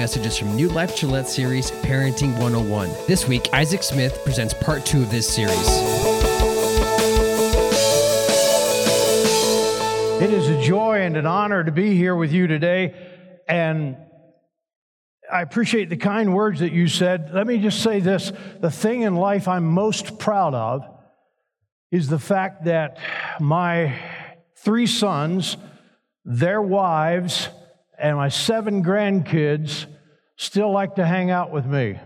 messages from New Life Gillette series, Parenting 101. This week, Isaac Smith presents part 2 of this series. It is a joy and an honor to be here with you today, and I appreciate the kind words that you said. Let me just say this. The thing in life I'm most proud of is the fact that my 3 sons, their wives, and my 7 grandkids still like to hang out with me.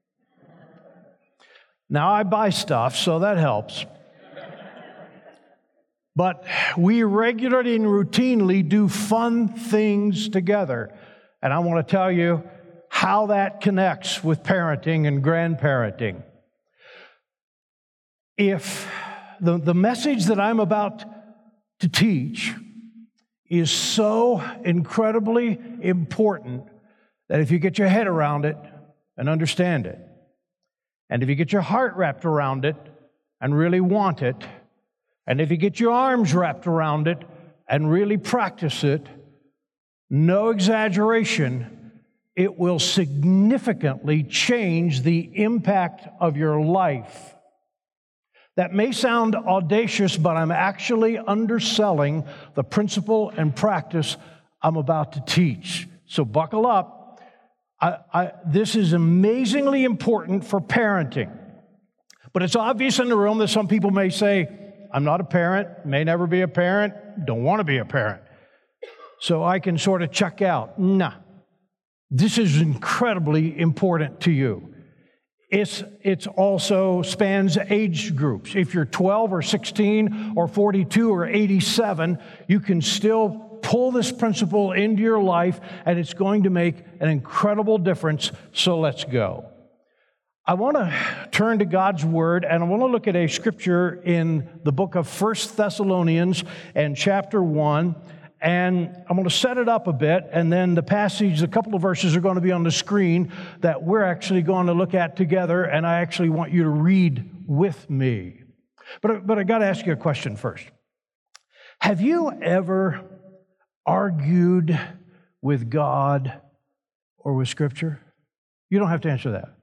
Now, I buy stuff, so that helps. But we regularly and routinely do fun things together. And I want to tell you how that connects with parenting and grandparenting. If the message that I'm about to teach is so incredibly important that if you get your head around it and understand it, and if you get your heart wrapped around it and really want it, and if you get your arms wrapped around it and really practice it, no exaggeration, it will significantly change the impact of your life. That may sound audacious, but I'm actually underselling the principle and practice I'm about to teach. So buckle up. This is amazingly important for parenting. But it's obvious in the room that some people may say, I'm not a parent, may never be a parent, don't want to be a parent. So I can sort of check out. Nah, this is incredibly important to you. It's also spans age groups. If you're 12 or 16 or 42 or 87, you can still pull this principle into your life, and it's going to make an incredible difference. So let's go. I want to turn to God's Word, and I want to look at a scripture in the book of 1 Thessalonians and chapter 1. And I'm going to set it up a bit, and then the passage, a couple of verses are going to be on the screen that we're actually going to look at together, and I actually want you to read with me. But I got to ask you a question first. Have you ever argued with God or with Scripture? You don't have to answer that.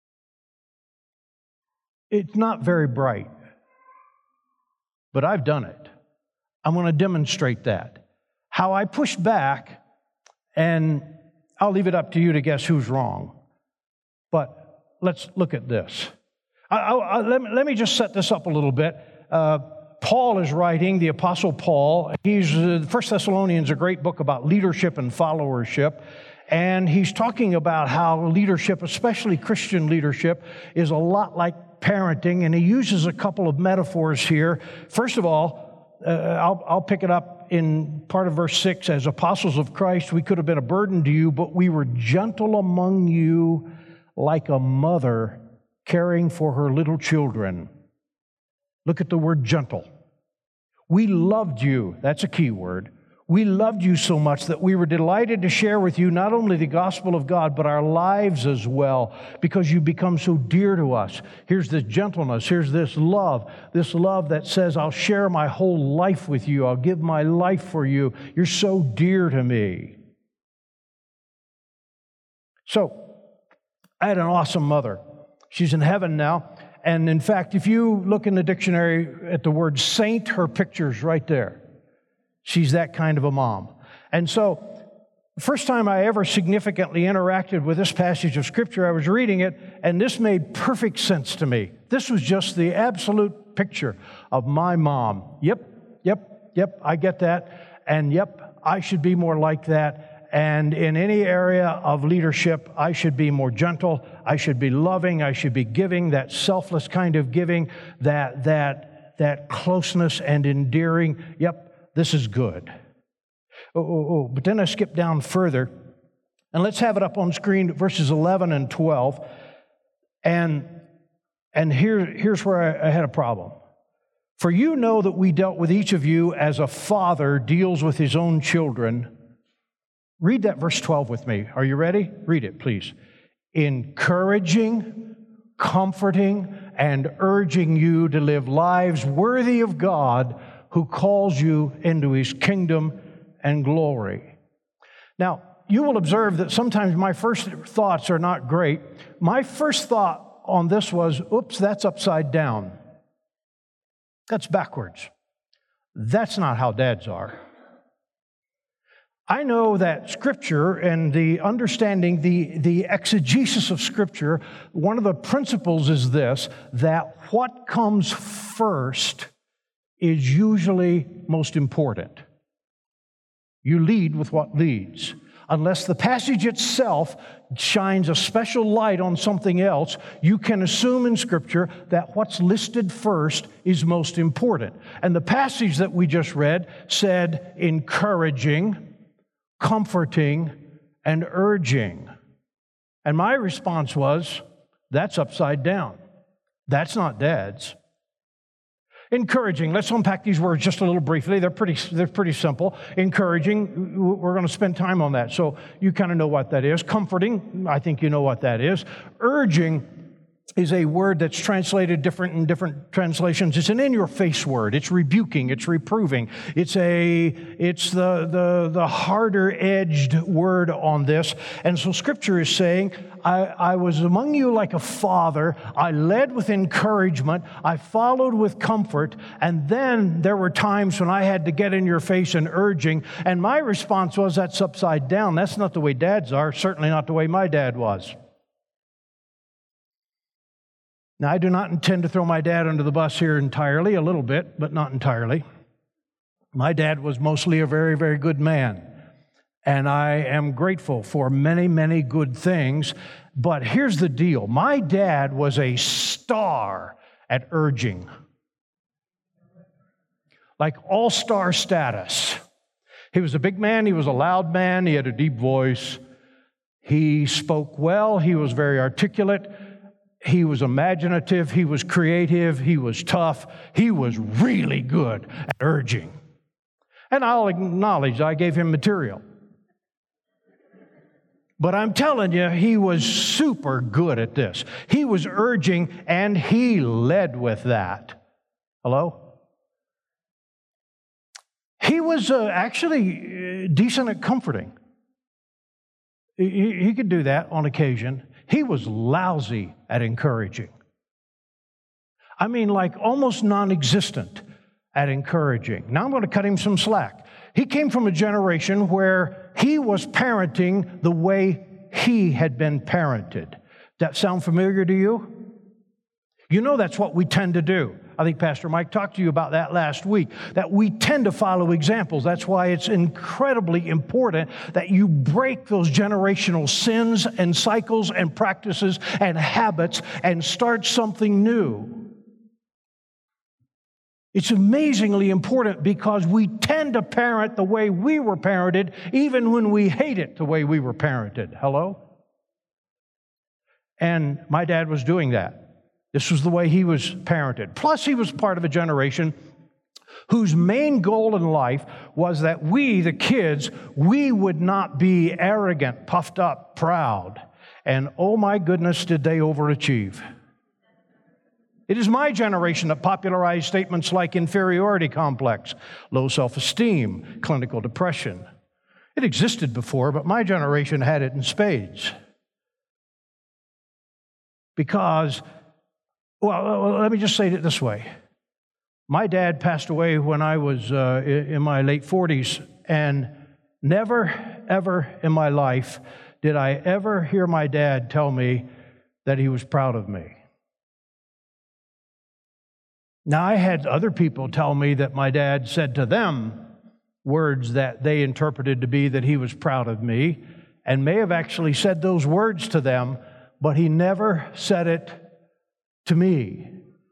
It's not very bright, but I've done it. I'm going to demonstrate that. How I push back, and I'll leave it up to you to guess who's wrong. But let's look at this. Let me just set this up a little bit. Paul is writing, the Apostle Paul. 1 Thessalonians, a great book about leadership and followership. And he's talking about how leadership, especially Christian leadership, is a lot like parenting. And he uses a couple of metaphors here. First of all, I'll pick it up in part of verse 6. As apostles of Christ, we could have been a burden to you, but we were gentle among you like a mother caring for her little children. Look at the word gentle. We loved you. That's a key word. We loved you so much that we were delighted to share with you not only the gospel of God, but our lives as well, because you become so dear to us. Here's this gentleness. Here's this love that says, I'll share my whole life with you. I'll give my life for you. You're so dear to me. So, I had an awesome mother. She's in heaven now. And in fact, if you look in the dictionary at the word saint, her picture's right there. She's that kind of a mom. And so, the first time I ever significantly interacted with this passage of Scripture, I was reading it, and this made perfect sense to me. This was just the absolute picture of my mom. Yep, I get that. And yep, I should be more like that. And in any area of leadership, I should be more gentle. I should be loving. I should be giving, that selfless kind of giving, that closeness and endearing. Yep. This is good. But then I skip down further, and let's have it up on screen, verses 11 and 12. And here's where I had a problem. For you know that we dealt with each of you as a father deals with his own children. Read that verse 12 with me. Are you ready? Read it, please. Encouraging, comforting, and urging you to live lives worthy of God, who calls you into his kingdom and glory. Now, you will observe that sometimes my first thoughts are not great. My first thought on this was, oops, that's upside down. That's backwards. That's not how dads are. I know that Scripture and the understanding, the exegesis of Scripture, one of the principles is this, that what comes first is usually most important. You lead with what leads. Unless the passage itself shines a special light on something else, you can assume in Scripture that what's listed first is most important. And the passage that we just read said encouraging, comforting, and urging. And my response was, that's upside down. That's not dads. Encouraging. Let's unpack these words just a little briefly. They're pretty simple. Encouraging, we're going to spend time on that. So you kind of know what that is. Comforting, I think you know what that is. Urging is a word that's translated different in different translations. It's an in-your-face word. It's rebuking. It's reproving. It's the harder-edged word on this. And so Scripture is saying, I was among you like a father. I led with encouragement. I followed with comfort. And then there were times when I had to get in your face and urging. And my response was, that's upside down. That's not the way dads are. Certainly not the way my dad was. Now, I do not intend to throw my dad under the bus here entirely, a little bit, but not entirely. My dad was mostly a very, very good man, and I am grateful for many, many good things. But here's the deal. My dad was a star at urging, like all-star status. He was a big man. He was a loud man. He had a deep voice. He spoke well. He was very articulate. He was imaginative, he was creative, he was tough, he was really good at urging. And I'll acknowledge I gave him material. But I'm telling you, he was super good at this. He was urging, and he led with that. Hello? He was actually decent at comforting. He could do that on occasion. He was lousy at encouraging. I mean, like almost non-existent at encouraging. Now I'm going to cut him some slack. He came from a generation where he was parenting the way he had been parented. Does that sound familiar to you? You know that's what we tend to do. I think Pastor Mike talked to you about that last week, that we tend to follow examples. That's why it's incredibly important that you break those generational sins and cycles and practices and habits and start something new. It's amazingly important because we tend to parent the way we were parented, even when we hate it the way we were parented. Hello? And my dad was doing that. This was the way he was parented. Plus, he was part of a generation whose main goal in life was that we, the kids, we would not be arrogant, puffed up, proud. And oh my goodness, did they overachieve. It is my generation that popularized statements like inferiority complex, low self-esteem, clinical depression. It existed before, but my generation had it in spades. Because, well, let me just say it this way. My dad passed away when I was in my late 40s, and never, ever in my life did I ever hear my dad tell me that he was proud of me. Now, I had other people tell me that my dad said to them words that they interpreted to be that he was proud of me, and may have actually said those words to them, but he never said it to me.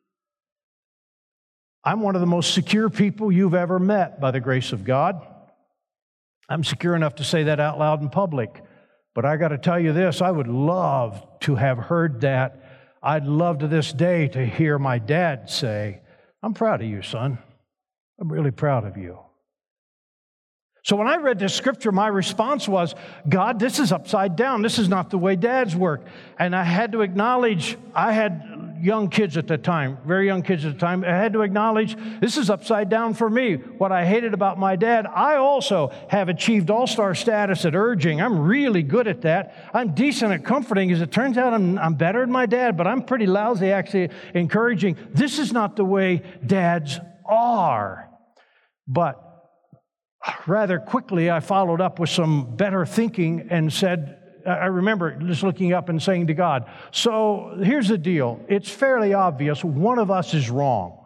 I'm one of the most secure people you've ever met by the grace of God. I'm secure enough to say that out loud in public. But I got to tell you this, I would love to have heard that. I'd love to this day to hear my dad say, I'm proud of you, son. I'm really proud of you. So when I read this scripture, my response was, God, this is upside down. This is not the way dads work. And I had to acknowledge I had young kids at the time, very young kids at the time. I had to acknowledge this is upside down for me. What I hated about my dad, I also have achieved all-star status at urging. I'm really good at that. I'm decent at comforting. As it turns out, I'm better than my dad, but I'm pretty lousy actually encouraging. This is not the way dads are. But rather quickly, I followed up with some better thinking and said, I remember just looking up and saying to God, so here's the deal. It's fairly obvious one of us is wrong.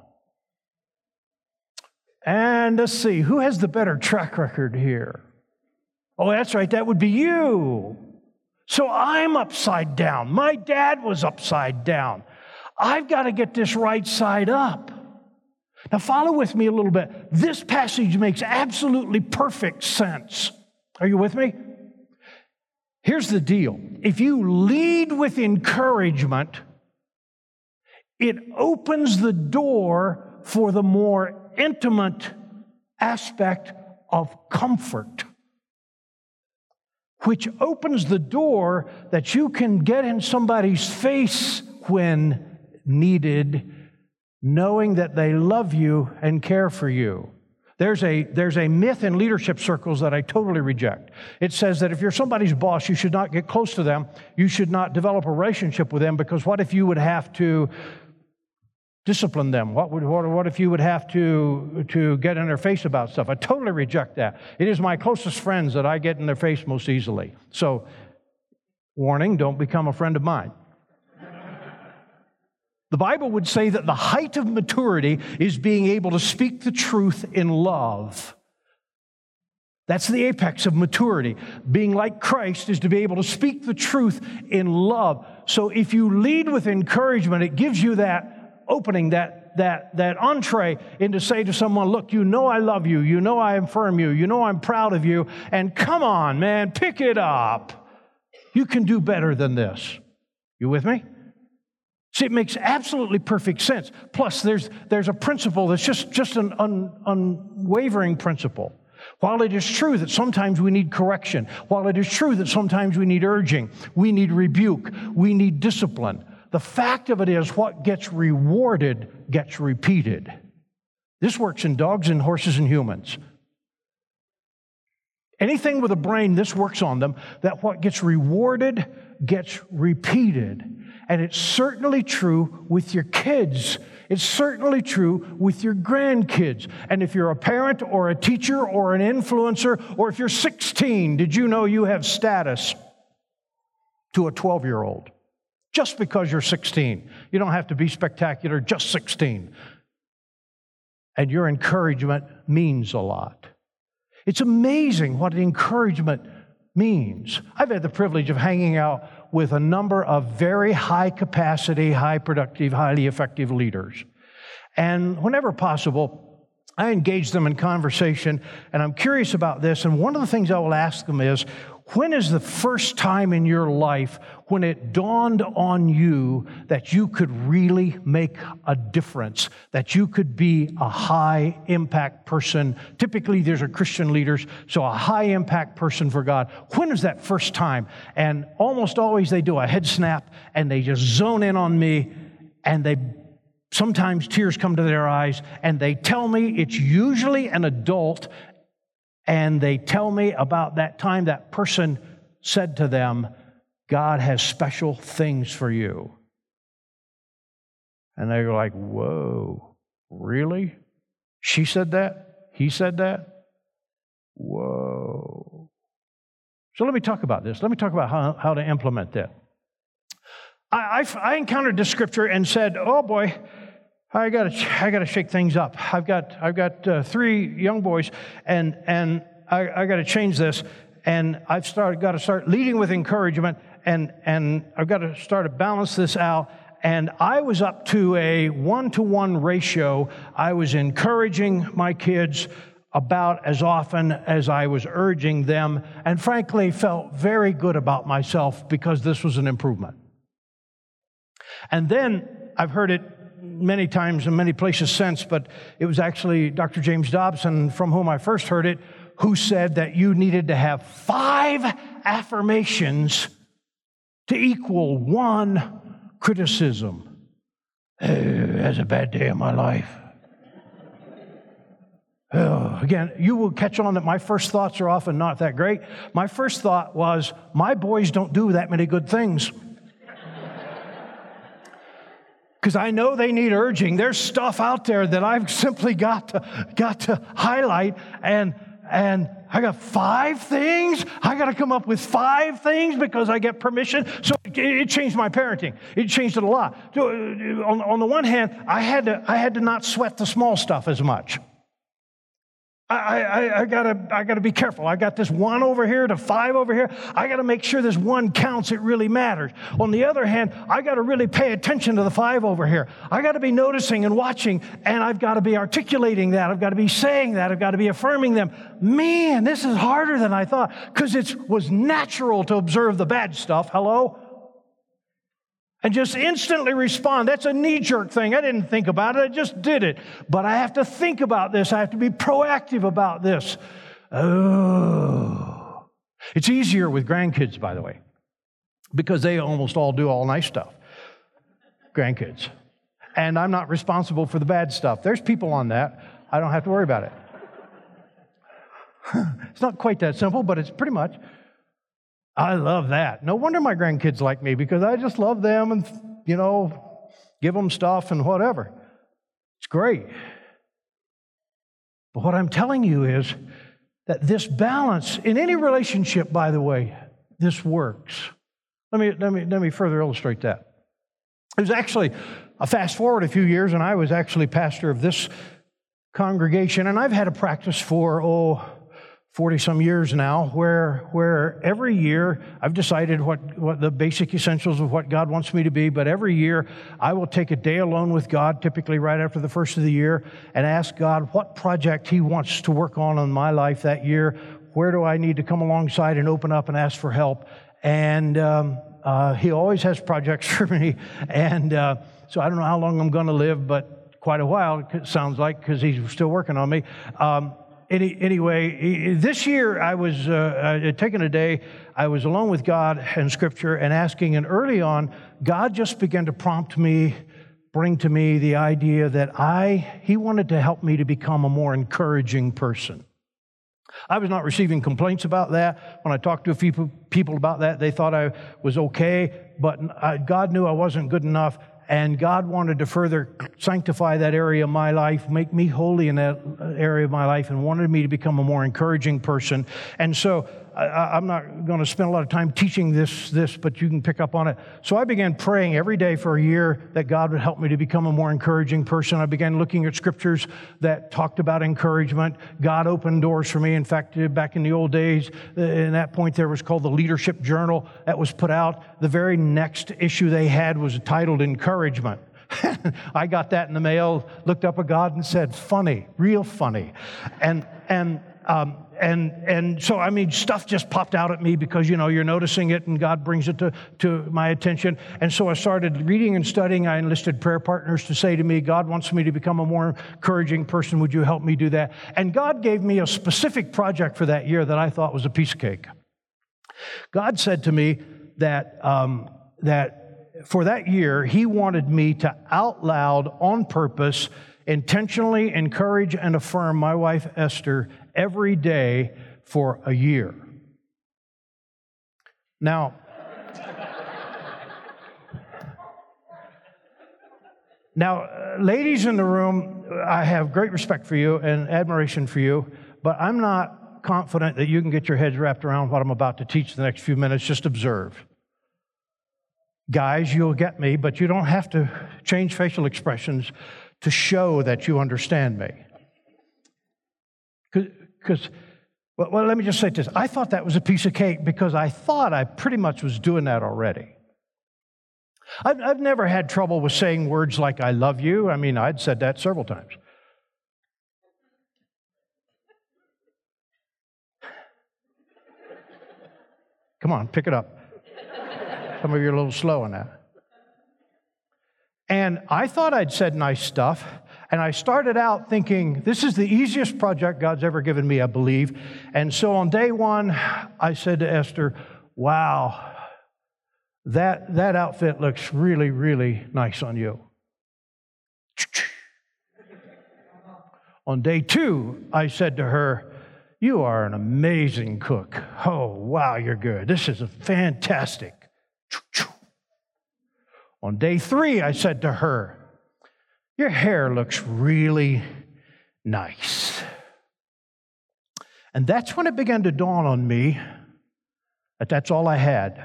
And let's see, who has the better track record here? Oh, that's right, that would be you. So I'm upside down. My dad was upside down. I've got to get this right side up. Now follow with me a little bit. This passage makes absolutely perfect sense. Are you with me? Here's the deal. If you lead with encouragement, it opens the door for the more intimate aspect of comfort, which opens the door that you can get in somebody's face when needed, knowing that they love you and care for you. There's a myth in leadership circles that I totally reject. It says that if you're somebody's boss, you should not get close to them. You should not develop a relationship with them, because what if you would have to discipline them? What if you would have to get in their face about stuff? I totally reject that. It is my closest friends that I get in their face most easily. So, warning, don't become a friend of mine. The Bible would say that the height of maturity is being able to speak the truth in love. That's the apex of maturity. Being like Christ is to be able to speak the truth in love. So if you lead with encouragement, it gives you that opening, that entree into say to someone, look, you know I love you. You know I affirm you. You know I'm proud of you. And come on, man, pick it up. You can do better than this. You with me? See, it makes absolutely perfect sense. Plus, there's a principle that's just an unwavering principle. While it is true that sometimes we need correction, while it is true that sometimes we need urging, we need rebuke, we need discipline, the fact of it is what gets rewarded gets repeated. This works in dogs and horses and humans. Anything with a brain, this works on them, that what gets rewarded gets repeated. And it's certainly true with your kids. It's certainly true with your grandkids. And if you're a parent or a teacher or an influencer, or if you're 16, did you know you have status to a 12-year-old? Just because you're 16. You don't have to be spectacular, just 16. And your encouragement means a lot. It's amazing what encouragement means. I've had the privilege of hanging out with a number of very high capacity, high productive, highly effective leaders. And whenever possible, I engage them in conversation, and I'm curious about this. And one of the things I will ask them is, when is the first time in your life when it dawned on you that you could really make a difference, that you could be a high-impact person? Typically, these are Christian leaders, so a high-impact person for God. When is that first time? And almost always they do a head snap, and they just zone in on me, and sometimes tears come to their eyes, and they tell me, it's usually an adult, and they tell me about that time that person said to them, God has special things for you. And they go like, whoa, really? She said that? He said that? Whoa. So let me talk about this. Let me talk about how to implement that. I encountered this scripture and said, oh boy, I gotta shake things up. I've got 3 young boys, and I got to change this. And I've got to start leading with encouragement, and I've got to start to balance this out. And I was up to a 1-to-1 ratio. I was encouraging my kids about as often as I was urging them, and frankly felt very good about myself because this was an improvement. And then I've heard it many times in many places since, but it was actually Dr. James Dobson, from whom I first heard it, who said that you needed to have 5 affirmations to equal 1 criticism. That's a bad day of my life. Again, you will catch on that my first thoughts are often not that great. My first thought was, my boys don't do that many good things. Because I know they need urging. There's stuff out there that I've simply got to highlight, and I got 5 things. I got to come up with 5 things because I get permission. So it changed my parenting. It changed it a lot. So, on the one hand, I had to not sweat the small stuff as much. I gotta be careful. I got this 1 over here to 5 over here. I gotta make sure this 1 counts. It really matters. On the other hand, I gotta really pay attention to the 5 over here. I gotta be noticing and watching, and I've got to be articulating that. I've got to be saying that. I've got to be affirming them. Man, this is harder than I thought, because it was natural to observe the bad stuff. Hello? And just instantly respond. That's a knee-jerk thing. I didn't think about it. I just did it. But I have to think about this. I have to be proactive about this. Oh. It's easier with grandkids, by the way, because they almost all do all nice stuff. Grandkids. And I'm not responsible for the bad stuff. There's people on that. I don't have to worry about it. It's not quite that simple, but it's pretty much. I love that. No wonder my grandkids like me, because I just love them and, give them stuff and whatever. It's great. But what I'm telling you is that this balance, in any relationship, by the way, this works. Let me further illustrate that. It was actually a fast forward a few years, and I was actually pastor of this congregation, and I've had a practice for, 40-some years now, where every year I've decided what the basic essentials of what God wants me to be, but every year I will take a day alone with God, typically right after the first of the year, and ask God what project He wants to work on in my life that year. Where do I need to come alongside and open up and ask for help? And He always has projects for me, and so I don't know how long I'm going to live, but quite a while, it sounds like, because He's still working on me. Anyway, this year I was taking a day. I was alone with God and Scripture and asking, and early on, God just began to prompt me, bring to me the idea that He wanted to help me to become a more encouraging person. I was not receiving complaints about that. When I talked to a few people about that, they thought I was okay, but God knew I wasn't good enough. And God wanted to further sanctify that area of my life, make me holy in that area of my life, and wanted me to become a more encouraging person. And so I'm not going to spend a lot of time teaching this, but you can pick up on it. So I began praying every day for a year that God would help me to become a more encouraging person. I began looking at scriptures that talked about encouragement. God opened doors for me. In fact, back in the old days, in that point, there was called the Leadership Journal that was put out. The very next issue they had was titled Encouragement. I got that in the mail, looked up at God and said, funny, real funny. And so, I mean, stuff just popped out at me because, you're noticing it and God brings it to my attention. And so I started reading and studying. I enlisted prayer partners to say to me, God wants me to become a more encouraging person. Would you help me do that? And God gave me a specific project for that year that I thought was a piece of cake. God said to me that for that year, He wanted me to out loud, on purpose, intentionally encourage and affirm my wife, Esther, every day for a year. Now, ladies in the room, I have great respect for you and admiration for you, but I'm not confident that you can get your heads wrapped around what I'm about to teach the next few minutes. Just observe. Guys, you'll get me, but you don't have to change facial expressions to show that you understand me. Because, well, let me just say this. I thought that was a piece of cake because I thought I pretty much was doing that already. I've never had trouble with saying words like, I love you. I mean, I'd said that several times. Come on, pick it up. Some of you are a little slow on that. And I thought I'd said nice stuff, and I started out thinking, this is the easiest project God's ever given me, I believe. And so on day one, I said to Esther, wow, that outfit looks really, really nice on you. On day 2, I said to her, you are an amazing cook. Oh, wow, you're good. This is fantastic. On day 3, I said to her, your hair looks really nice. And that's when it began to dawn on me that that's all I had.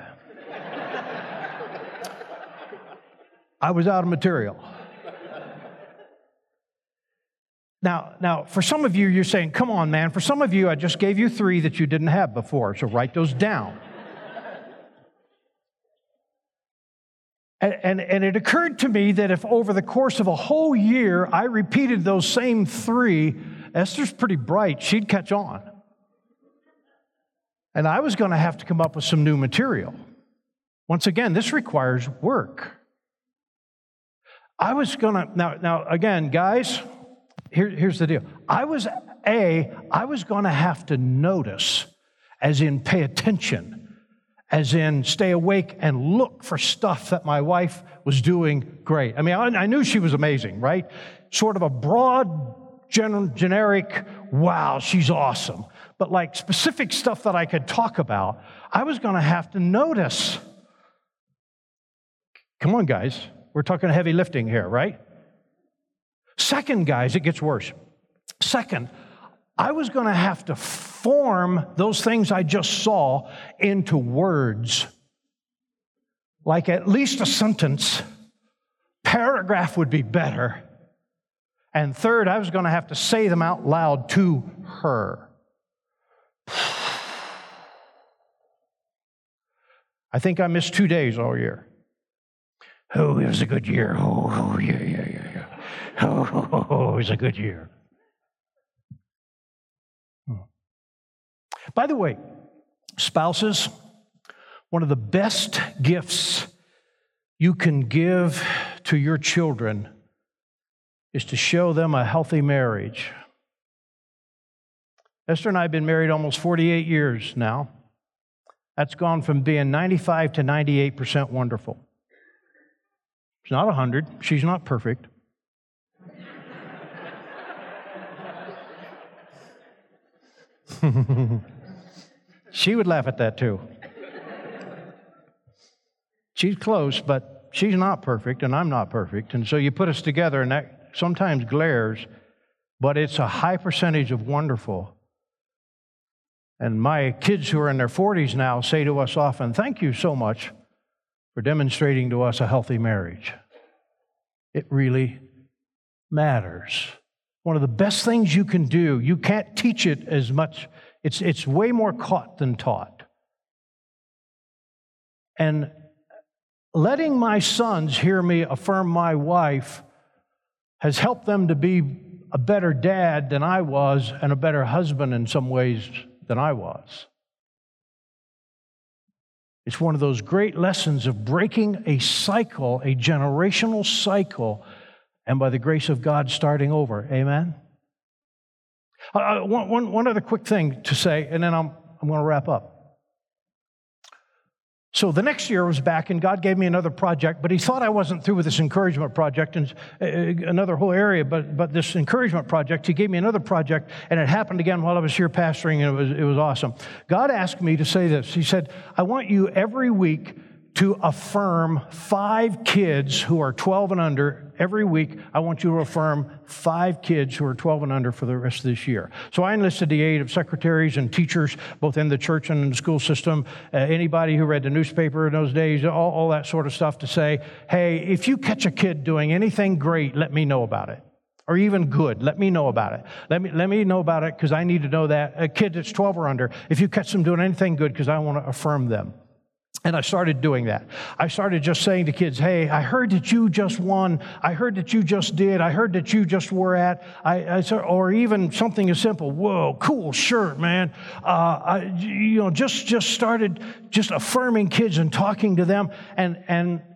I was out of material. Now, for some of you, you're saying, come on, man. For some of you, I just gave you 3 that you didn't have before, so write those down. And it occurred to me that if over the course of a whole year, I repeated those same 3, Esther's pretty bright, she'd catch on. And I was going to have to come up with some new material. Once again, this requires work. I was going to, now again, guys, here's the deal. I was going to have to notice, as in pay attention, as in stay awake and look for stuff that my wife was doing great. I mean, I knew she was amazing, right? Sort of a broad, generic, wow, she's awesome. But like specific stuff that I could talk about, I was going to have to notice. Come on, guys. We're talking heavy lifting here, right? Second, guys, it gets worse. Second, I was going to have to form those things I just saw into words. Like at least a sentence. Paragraph would be better. And third, I was going to have to say them out loud to her. I think I missed 2 days all year. Oh, it was a good year. Oh, yeah. Oh, it was a good year. By the way, spouses, one of the best gifts you can give to your children is to show them a healthy marriage. Esther and I have been married almost 48 years now. That's gone from being 95 to 98% wonderful. It's not 100. She's not perfect. She would laugh at that too. She's close, but she's not perfect, and I'm not perfect. And so you put us together, and that sometimes glares, but it's a high percentage of wonderful. And my kids who are in their 40s now say to us often, thank you so much for demonstrating to us a healthy marriage. It really matters. One of the best things you can do, you can't teach it as much. It's way more caught than taught. And letting my sons hear me affirm my wife has helped them to be a better dad than I was and a better husband in some ways than I was. It's one of those great lessons of breaking a cycle, a generational cycle, and by the grace of God, starting over. Amen? One other quick thing to say, and then I'm going to wrap up. So the next year I was back, and God gave me another project, but He thought I wasn't through with this encouragement project, and another whole area, but this encouragement project, He gave me another project, and it happened again while I was here pastoring, and it was awesome. God asked me to say this. He said, I want you every week to affirm 5 kids who are 12 and under. Every week, I want you to affirm 5 kids who are 12 and under for the rest of this year. So I enlisted the aid of secretaries and teachers, both in the church and in the school system, anybody who read the newspaper in those days, all that sort of stuff to say, hey, if you catch a kid doing anything great, let me know about it. Or even good, let me know about it. Let me know about it because I need to know that. A kid that's 12 or under, if you catch them doing anything good, because I want to affirm them. And I started doing that. I started just saying to kids, hey, I heard that you just won. I heard that you just did. I heard that you just were at. Or even something as simple, whoa, cool shirt, man. Just started just affirming kids and talking to them. And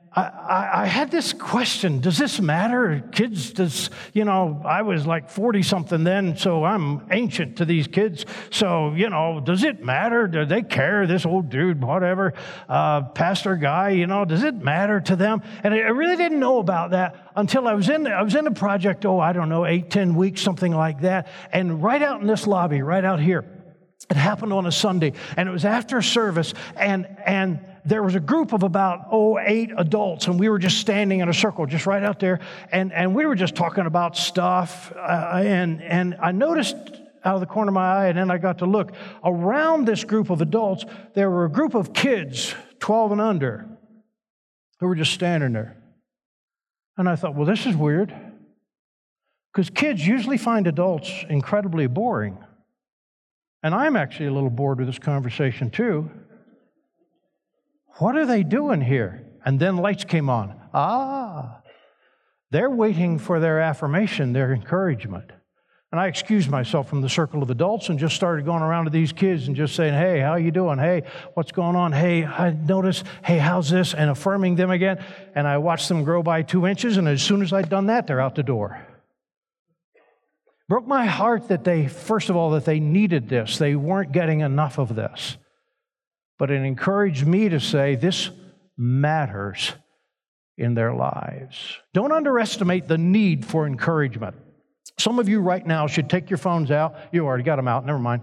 I had this question, does this matter? Kids, I was like 40-something then, so I'm ancient to these kids. So, does it matter? Do they care? This old dude, whatever, pastor guy, does it matter to them? And I really didn't know about that until I was in a project, 8-10 weeks, something like that. And right out in this lobby, right out here, it happened on a Sunday, and it was after service, and there was a group of about 8 adults, and we were just standing in a circle just right out there, and we were just talking about stuff, and I noticed out of the corner of my eye, and then I got to look. Around this group of adults, there were a group of kids, 12 and under, who were just standing there. And I thought, well, this is weird, because kids usually find adults incredibly boring. And I'm actually a little bored with this conversation too. What are they doing here? And then lights came on. They're waiting for their affirmation, their encouragement. And I excused myself from the circle of adults and just started going around to these kids and just saying, hey, how you doing? Hey, what's going on? Hey, I noticed. Hey, how's this? And affirming them again. And I watched them grow by 2 inches, and as soon as I'd done that, they're out the door. Broke my heart that they needed this. They weren't getting enough of this. But it encouraged me to say, this matters in their lives. Don't underestimate the need for encouragement. Some of you right now should take your phones out. You already got them out, never mind.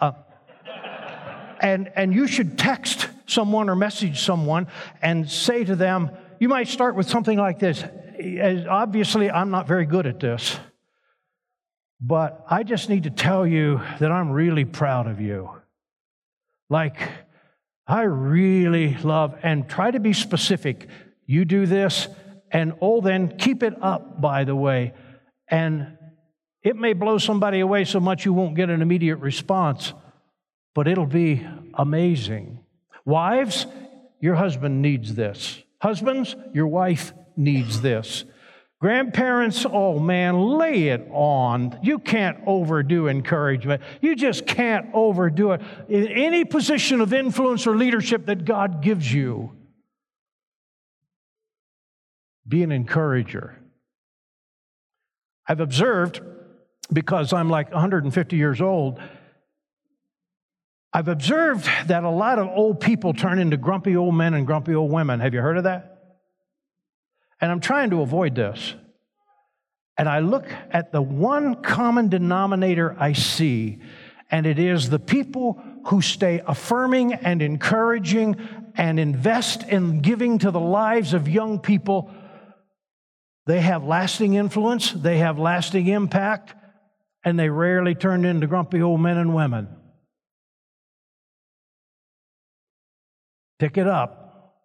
And you should text someone or message someone and say to them, you might start with something like this. Obviously, I'm not very good at this. But I just need to tell you that I'm really proud of you. Like, I really love, and try to be specific. You do this, and then keep it up, by the way. And it may blow somebody away so much you won't get an immediate response, but it'll be amazing. Wives, your husband needs this. Husbands, your wife needs this. Grandparents, oh man, lay it on. You can't overdo encouragement. You just can't overdo it. In any position of influence or leadership that God gives you, be an encourager. I've observed, because I'm like 150 years old, I've observed that a lot of old people turn into grumpy old men and grumpy old women. Have you heard of that? And I'm trying to avoid this. And I look at the one common denominator I see, and it is the people who stay affirming and encouraging and invest in giving to the lives of young people. They have lasting influence, they have lasting impact, and they rarely turn into grumpy old men and women. Pick it up.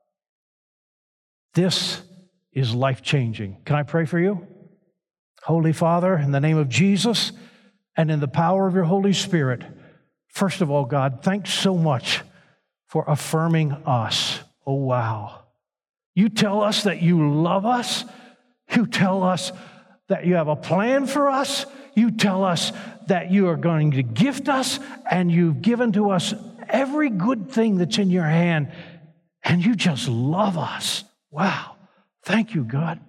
This is life-changing. Can I pray for you? Holy Father, in the name of Jesus and in the power of your Holy Spirit, first of all, God, thanks so much for affirming us. Oh, wow. You tell us that you love us. You tell us that you have a plan for us. You tell us that you are going to gift us, and you've given to us every good thing that's in your hand, and you just love us. Wow. Thank you, God.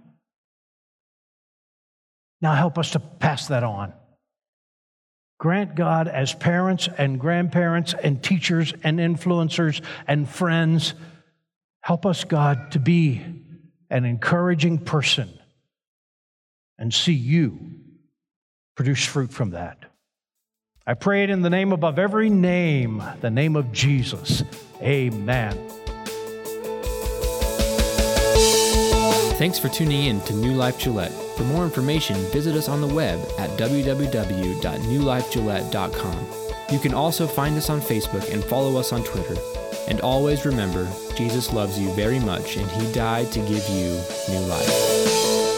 Now help us to pass that on. Grant, God, as parents and grandparents and teachers and influencers and friends, help us, God, to be an encouraging person and see you produce fruit from that. I pray it in the name above every name, the name of Jesus. Amen. Thanks for tuning in to New Life Gillette. For more information, visit us on the web at www.newlifegillette.com. You can also find us on Facebook and follow us on Twitter. And always remember, Jesus loves you very much, and He died to give you new life.